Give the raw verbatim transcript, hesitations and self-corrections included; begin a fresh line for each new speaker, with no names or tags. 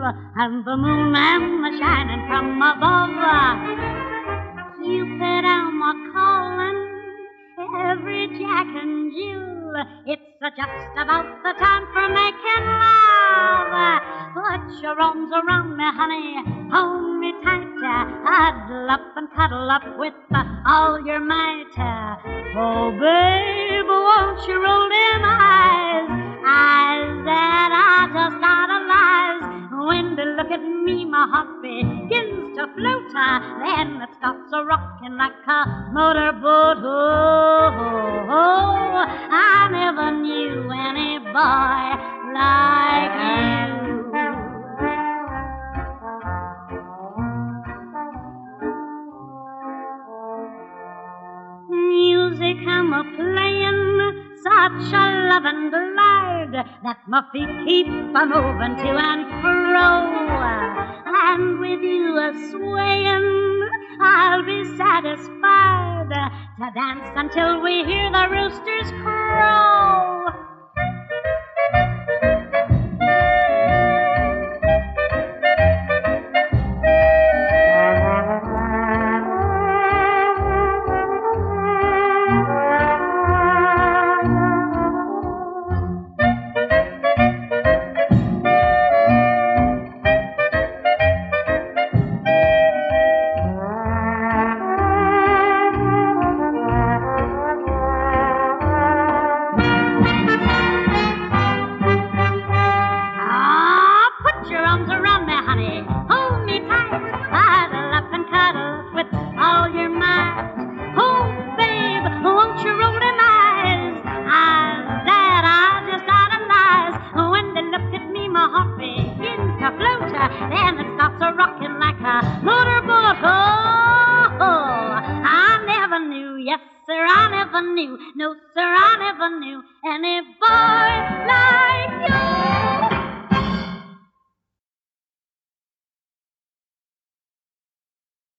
and the moon and the shining from above. Cupid, Elma calling, every Jack and Jill. It's just about the time for making love. Put your arms around me, honey, hold me tight. Huddle up and cuddle up with all your might. Oh, babe, won't you roll them eyes? Eyes that are just idolize. When they look at me, my heart begins to float. Then it stops a-rocking like a motorboat. Oh, oh, oh, I never knew any boy like you. Music I'm a-playing, such a loving delight that my feet keep a-moving to and fro. And with you a-swaying, I'll be satisfied to dance until we hear the roosters crow. Then it stops a-rocking like a motorboat. Oh, oh, I never knew, yes, sir, I never knew. No, sir, I never knew any boy like you.